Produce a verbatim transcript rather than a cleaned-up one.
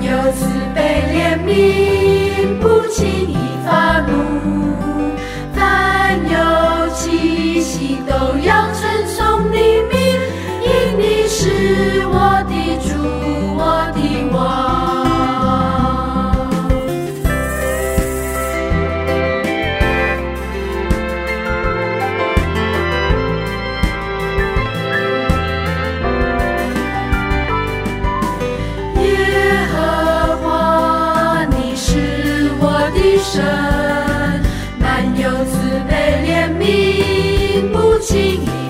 有慈悲怜悯，不轻易发怒，凡有气息都要称颂你名，因你是我的主，我的王。神满有慈悲怜悯，不轻易